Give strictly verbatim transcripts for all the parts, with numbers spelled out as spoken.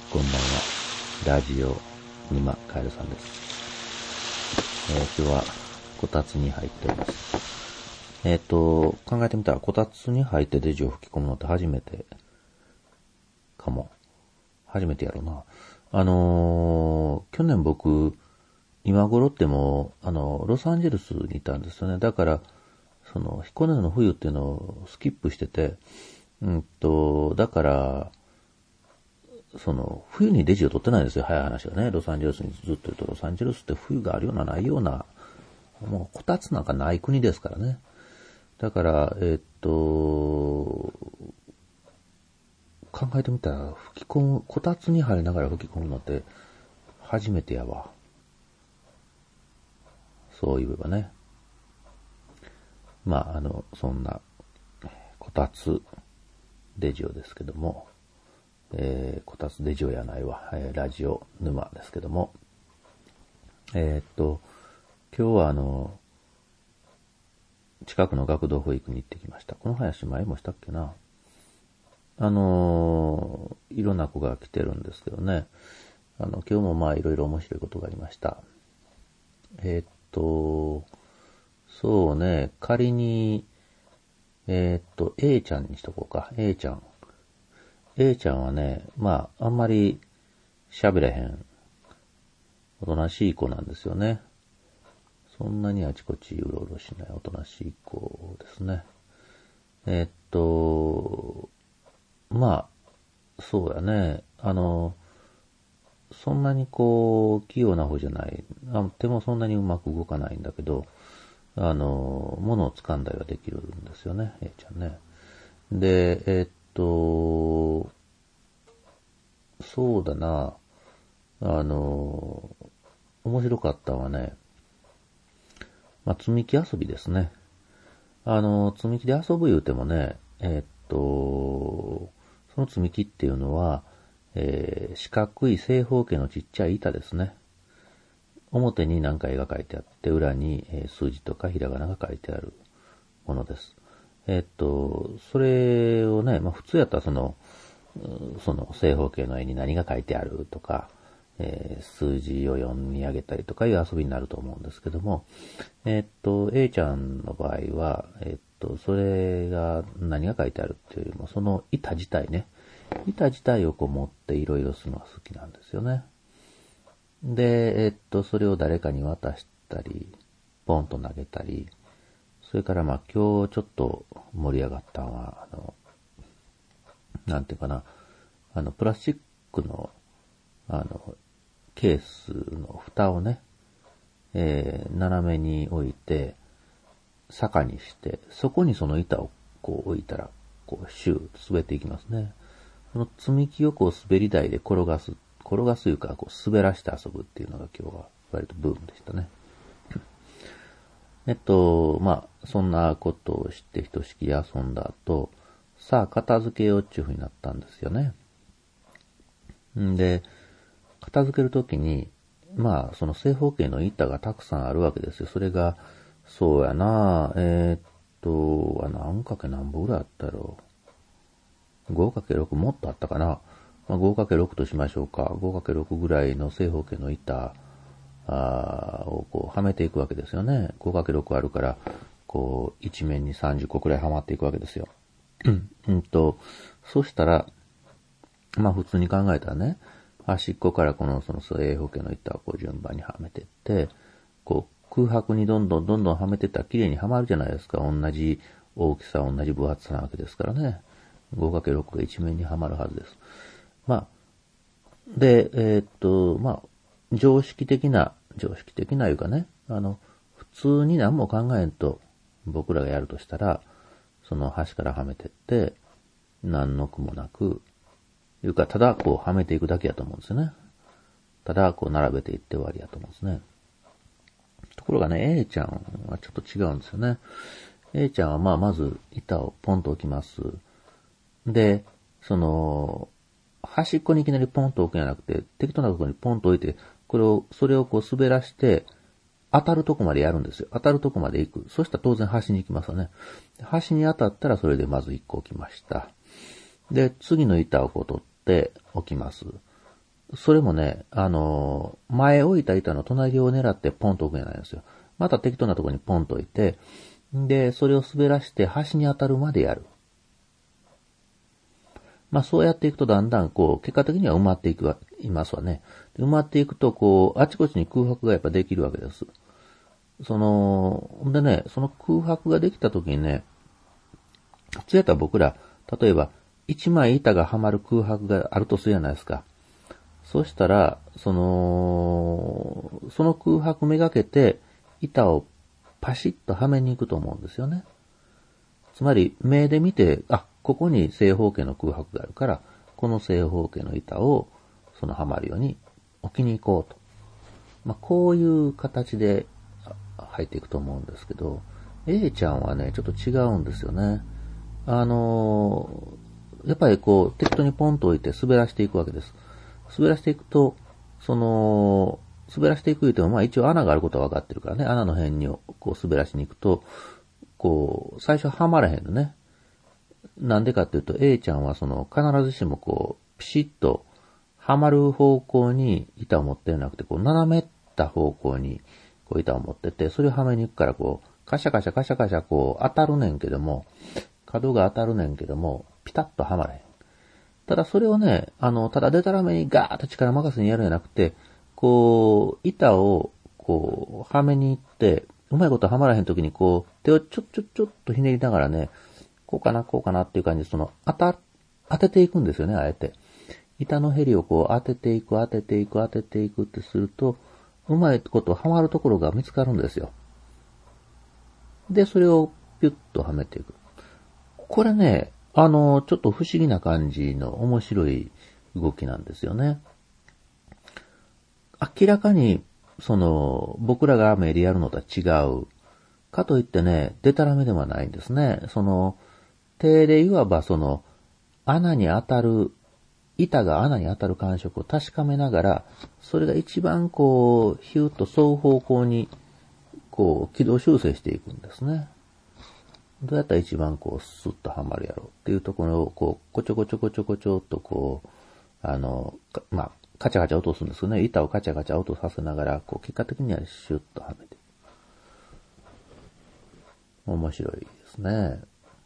こんばんは。ラジオ沼カエルさんです。えー、今日はこたつに入っております。えっ、ー、と考えてみたらこたつに入ってデジを吹き込むのって初めてかも。初めてやろうな。あのー、去年僕今頃ってもうあのロサンゼルスにいたんですよね。だからその彦根の冬っていうのをスキップしてて、うんとだからその冬にデジを取ってないんですよ。早い話はね。ロサンゼルスにずっといると、ロサンゼルスって冬があるようなないような、もうこたつなんかない国ですからね。だからえー、っと考えてみたら吹き込む、こたつに入りながら吹き込むのって初めてやわ。そう言えばね。まああのそんなこたつデジオですけども。えー、こたつデジオやないわ、えー、ラジオ沼ですけども、えー、っと今日はあの近くの学童保育に行ってきました。この話前もしたっけな。あのー、いろんな子が来てるんですけどね。あの今日もまあいろいろ面白いことがありました。えー、っとそうね、仮にえー、っと A ちゃんにしとこうか。 A ちゃん A ちゃんはね、まあ、あんまり喋れへん、おとなしい子なんですよね。そんなにあちこちうろうろしないおとなしい子ですね。えー、っと、まあ、そうやね。あの、そんなにこう、器用な方じゃない。あ手もそんなにうまく動かないんだけど、あの、物を掴んだりはできるんですよね、A ちゃんね。で、えー、っと、そうだな。あの、面白かったのはね、まあ、積み木遊びですね。あの、積み木で遊ぶ言うてもね、えー、っと、その積み木っていうのは、えー、四角い正方形のちっちゃい板ですね。表に何か絵が描いてあって、裏に、えー、数字とかひらがなが書いてあるものです。えー、っと、それをね、まあ、普通やったらその、その正方形の絵に何が書いてあるとか、えー、数字を読み上げたりとかいう遊びになると思うんですけども、えー、っと A ちゃんの場合は、えー、っとそれが何が書いてあるっていうよりもその板自体ね、板自体をこう持っていろいろするのが好きなんですよね。で、えー、っとそれを誰かに渡したり、ポンと投げたり、それからまあ今日ちょっと盛り上がったのは、あのなんていうかな、あのプラスチックのあのケースの蓋をね、えー、斜めに置いて坂にして、そこにその板をこう置いたらこうシューッと滑っていきますね。その積み木をこう滑り台で転がす転がすというかこう滑らして遊ぶっていうのが今日は割とブームでしたね。えっとまあそんなことをしてひとしきり遊んだ後、さあ片付けようっていう風になったんですよね。んで片付けるときに、まあ、その正方形の板がたくさんあるわけですよ。それが、そうやな、えー、っと、何かけ何本ぐらいあったやろう。ごかけろく もっとあったかな。まあ、ごかけろく としましょうか。ごかけろく ぐらいの正方形の板をこうはめていくわけですよね。ごかけろく あるから、こう、一面にさんじゅっこくらいはまっていくわけですよ。うんと、そしたら、まあ普通に考えたらね、端っこからこのその正方形の板をこう順番にはめていって、こう空白にどんどんどんどんはめていったら綺麗にはまるじゃないですか。同じ大きさ、同じ分厚さなわけですからね。ごかけるろく が一面にはまるはずです。まあ、で、えー、っと、まあ、常識的な、常識的ないうかね、あの、普通に何も考えんと僕らがやるとしたら、その端からはめていって、何の苦もなく、いうか、ただこうはめていくだけやと思うんですよね。ただこう並べていって終わりやと思うんですね。ところがね、A ちゃんはちょっと違うんですよね。A ちゃんはまあまず板をポンと置きます。で、その、端っこにいきなりポンと置くんじゃなくて、適当なところにポンと置いて、これを、それをこう滑らして、当たるとこまでやるんですよ。当たるとこまで行く。そしたら当然端に行きますよね。端に当たったらそれでまずいっこ置きました。で、次の板をこう取って置きます。 それもね、あの、前置いた板の隣を狙ってポンと置くんじゃないんですよ。また適当なところにポンと置いて、で、それを滑らして端に当たるまでやる。まあそうやっていくとだんだんこう、結果的には埋まっていくわ、いますわね。埋まっていくとこう、あちこちに空白がやっぱできるわけです。その、でね、その空白ができた時にね、普通やったら僕ら、例えば、一枚板がはまる空白があるとするじゃないですか。そうしたら、その、その空白めがけて、板をパシッとはめに行くと思うんですよね。つまり、目で見て、あ、ここに正方形の空白があるから、この正方形の板を、そのはまるように置きに行こうと。まあ、こういう形で入っていくと思うんですけど、A ちゃんはね、ちょっと違うんですよね。あのー、やっぱりこう、適当にポンと置いて滑らしていくわけです。滑らしていくと、その、滑らしていく言うても、まあ一応穴があることは分かってるからね、穴の辺にこう滑らしに行くと、こう、最初はまらへんのね。なんでかっていうと、A ちゃんはその、必ずしもこう、ピシッと、はまる方向に板を持ってなくて、こう、斜めった方向に、こう、板を持ってて、それをはめに行くから、こう、カシャカシャカシャカシャ、こう、当たるねんけども、角が当たるねんけども、ピタッとはまらへん。ただそれをね、あの、ただでたらめにガーッと力任せにやるんじゃなくて、こう、板を、こう、はめに行って、うまいことはまらへんときに、こう、手をちょっちょっちょっとひねりながらね、こうかな、こうかなっていう感じで、その、当た、当てていくんですよね、あえて。板のヘリをこう当てていく、当てていく、当てていくってすると、うまいことはまるところが見つかるんですよ。で、それをピュッとはめていく。これね、あの、ちょっと不思議な感じの面白い動きなんですよね。明らかに、その、僕らが目でやるのとは違う。かといってね、デタラメではないんですね。その、手でいわばその、穴に当たる、板が穴に当たる感触を確かめながら、それが一番こう、ヒューッと沿う方向に、こう、軌道修正していくんですね。どうやったら一番こう、スッとはまるやろうっていうところを、こう、こちょこちょこちょこちょっとこう、あの、まあ、カチャカチャ落とすんですよね。板をカチャカチャ落とさせながら、こう、結果的にはシュッとはめて。面白いですね。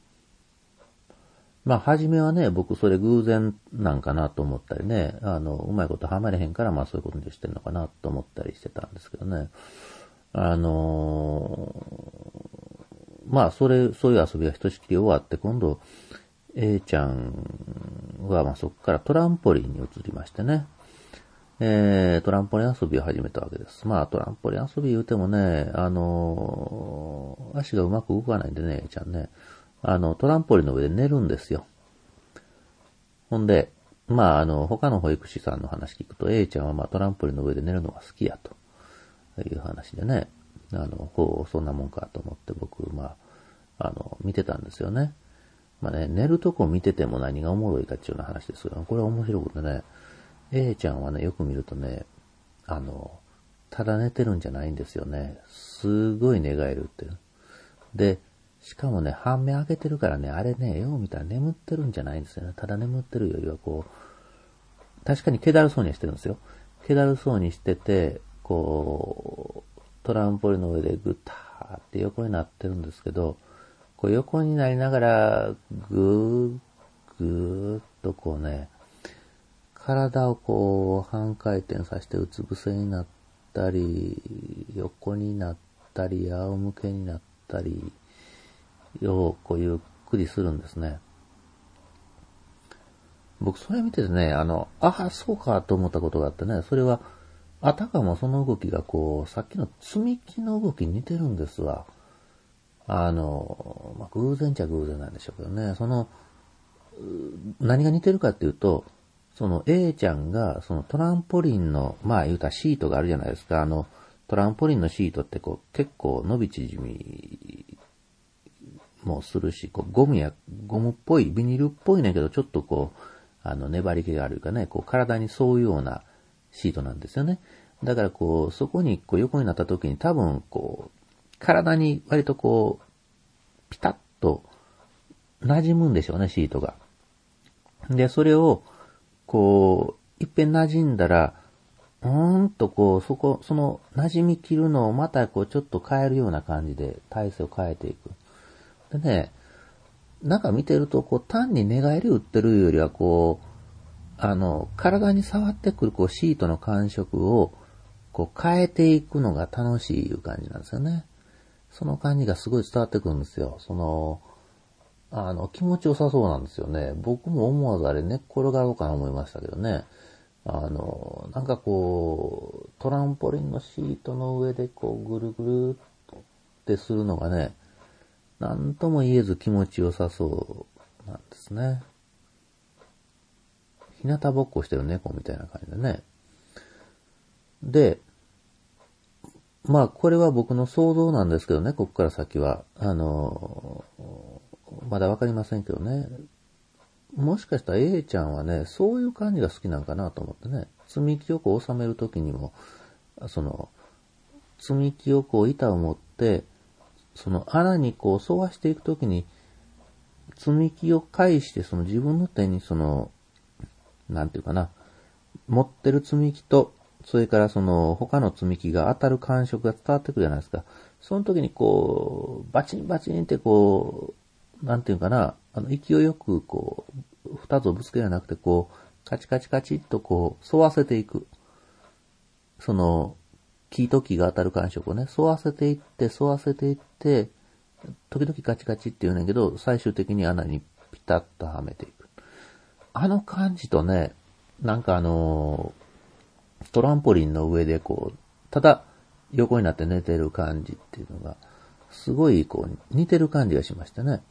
まあ、初めはね、僕それ偶然なんかなと思ったりね、あの、うまいことはまれへんから、まあそういうことにしてんのかなと思ったりしてたんですけどね。あのー、まあ、それ、そういう遊びがひとしきり終わって、今度、A ちゃんは、まあそこからトランポリンに移りましてね。えー、トランポリン遊びを始めたわけです。まあ、トランポリン遊び言うてもね、あのー、足がうまく動かないんでね、A ちゃんね。あの、トランポリンの上で寝るんですよ。ほんで、まあ、あの、他の保育士さんの話聞くと、A ちゃんはまあトランポリンの上で寝るのが好きや、という話でね。あの、ほう、そんなもんかと思って僕、まあ、あの、見てたんですよね。まあね、寝るとこ見てても何がおもろいかっていうような話ですよ。これは面白くてね、A ちゃんはね、よく見るとね、あの、ただ寝てるんじゃないんですよね。すごい寝返るって。で、しかもね、半目開けてるからね、あれね、よう見たら眠ってるんじゃないんですよね。ただ眠ってるよりはこう、確かに気だるそうにしてるんですよ。気だるそうにしてて、こう、トランポリンの上でぐったーって横になってるんですけど、こう横になりながら、ぐー、ぐーっとこうね、体をこう半回転させてうつ伏せになったり、横になったり、仰向けになったり、をこうゆっくりするんですね。僕それ見ててね、あの、ああ、そうかと思ったことがあってね、それは、あたかもその動きがこう、さっきの積み木の動きに似てるんですわ。あの、まあ、偶然っちゃ偶然なんでしょうけどね、その、何が似てるかっていうと、その A ちゃんが、そのトランポリンの、まあ言うたらシートがあるじゃないですか。あの、トランポリンのシートってこう、結構伸び縮みもするし、こうゴムや、ゴムっぽい、ビニールっぽいねんけど、ちょっとこう、あの、粘り気があるかね、こう、体に沿うようなシートなんですよね。だからこう、そこにこう横になった時に多分こう、体に割とこう、ピタッと馴染むんでしょうね、シートが。で、それを、こう、 いっぺん馴染んだら、うーんとこう、そこ、その馴染み切るのをまたこうちょっと変えるような感じで体勢を変えていく。でね、なんか見てるとこう単に寝返り打ってるよりはこう、あの、体に触ってくるこうシートの感触をこう変えていくのが楽しいいう感じなんですよね。その感じがすごい伝わってくるんですよ。その、あの、気持ちよさそうなんですよね。僕も思わずあれ寝っ転がろうかな思いましたけどね。あの、なんかこう、トランポリンのシートの上でこう、ぐるぐるってするのがね、なんとも言えず気持ちよさそうなんですね。日向ぼっこしてる猫みたいな感じでね。で、まあこれは僕の想像なんですけどね、ここから先は。あの、まだわかりませんけどね。もしかしたら A ちゃんはね、そういう感じが好きなんかなと思ってね。積み木をこう収めるときにも、その、積み木をこう板を持って、その穴にこう沿わしていくときに、積み木を返してその自分の手にその、なんていうかな、持ってる積み木と、それからその他の積み木が当たる感触が伝わってくるじゃないですか。その時にこう、バチンバチンってこう、なんていうかな、あの勢いよくこう、二つをぶつけじゃなくてこう、カチカチカチっとこう、沿わせていく。その、木と木が当たる感触をね、沿わせていって、沿わせていって、時々カチカチって言うねんけど、最終的に穴にピタッとはめていく。あの感じとね、なんかあの、トランポリンの上でこう、ただ横になって寝てる感じっていうのが、すごいこう、似てる感じがしましたね。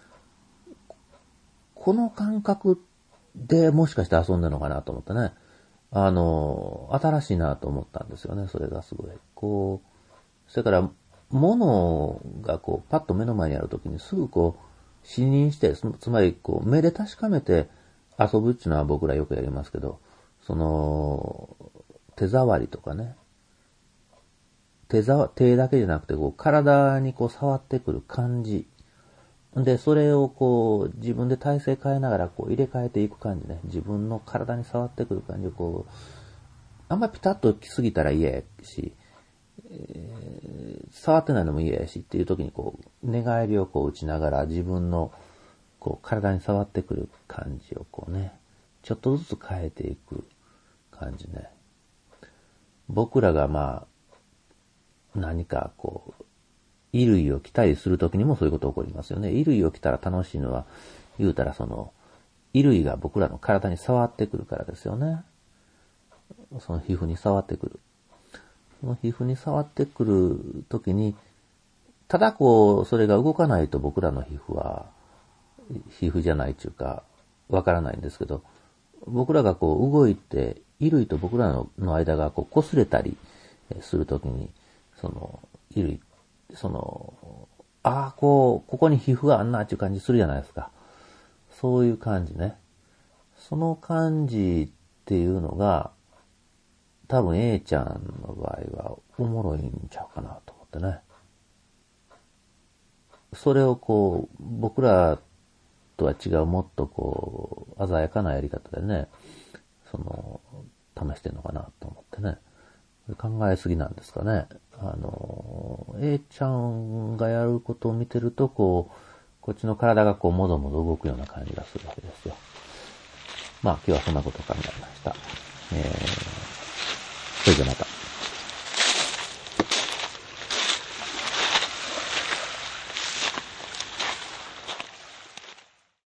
この感覚でもしかして遊んでるのかなと思ってね。あの、新しいなと思ったんですよね、それがすごい。こう、それから、物がこう、パッと目の前にあるときにすぐこう、視認して、つまりこう、目で確かめて遊ぶっていうのは僕らよくやりますけど、その、手触りとかね、手ざ、手だけじゃなくてこう、体にこう、触ってくる感じ。で、それをこう、自分で体勢変えながらこう、入れ替えていく感じね。自分の体に触ってくる感じをこう、あんまピタッと来すぎたら嫌やし、えー、触ってないのも嫌やしっていう時にこう、寝返りをこう打ちながら自分のこう、体に触ってくる感じをこうね、ちょっとずつ変えていく感じね。僕らがまあ、何かこう、衣類を着たりするときにもそういうこと起こりますよね。衣類を着たら楽しいのは、言うたらその、衣類が僕らの体に触ってくるからですよね。その皮膚に触ってくる。その皮膚に触ってくるときに、ただこう、それが動かないと僕らの皮膚は、皮膚じゃないっていうか、わからないんですけど、僕らがこう動いて、衣類と僕らの間がこう擦れたりするときに、その、衣類、その、ああ、こう、ここに皮膚があんなっていう感じするじゃないですか。そういう感じね。その感じっていうのが、多分 A ちゃんの場合はおもろいんちゃうかなと思ってね。それをこう、僕らとは違うもっとこう、鮮やかなやり方でね、その、試してんのかなと思ってね。考えすぎなんですかね。あの、A ちゃんがやることを見てると、こう、こっちの体がこう、もどもど動くような感じがするわけですよ。まあ、今日はそんなことを考えました。えー、それではまた。